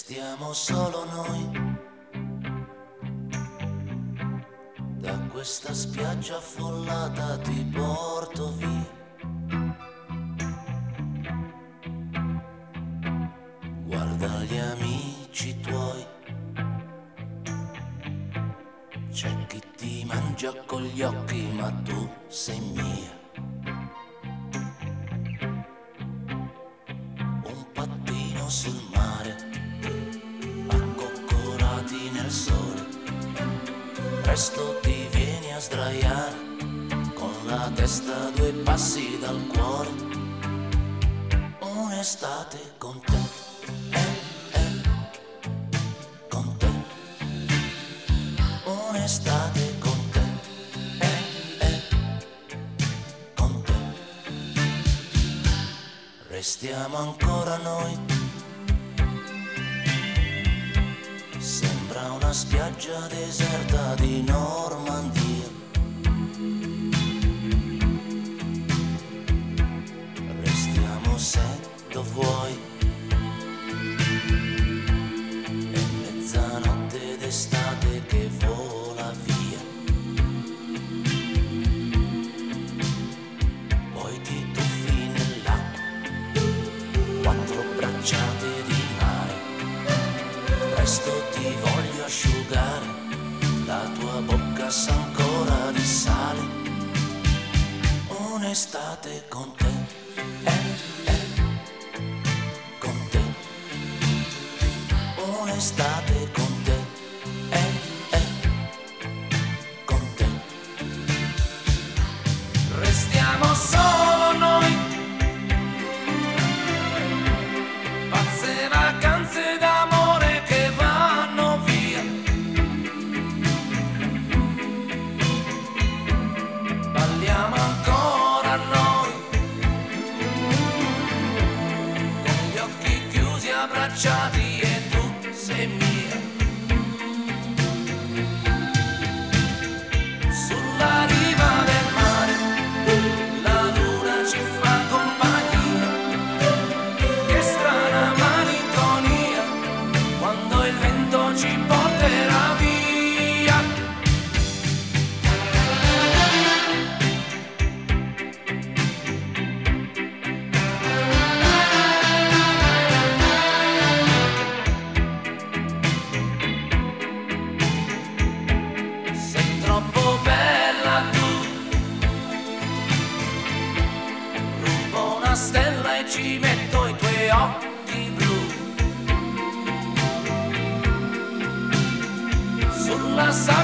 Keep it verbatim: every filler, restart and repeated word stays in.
Restiamo solo noi, da questa spiaggia affollata ti porto via. Guarda gli amici tuoi, c'è chi ti mangia con gli occhi ma tu sei mia. Un pattino sul mare, accoccolati nel sole, presto ti vieni a sdraiare, con la testa due passi dal cuore. Un'estate con te, eh, eh, con te. Un'estate con te, eh, eh, con te. Restiamo ancora noi, sembra una spiaggia deserta di Normandia. Restiamo se lo vuoi, è mezzanotte d'estate che vola via. Poi ti tuffi nell'acqua, quattro bracciate di mare, presto ti voglio asciugare, la tua bocca sa ancora di sale. Un'estate con te, eh, eh, con te. Un'estate con te, eh, eh, con te. Restiamo solo noi, pazze vacanze d'amore che vanno via. Balliamo ancora noi, con gli occhi chiusi abbracciati e tu sei mia. Sulla riva del mare la luna ci fa compagnia, che strana malinconia quando il vento ci porterà via. Sei troppo bella tu, rubo una stella e ci metto i tuoi occhi blu. Sulla sabbia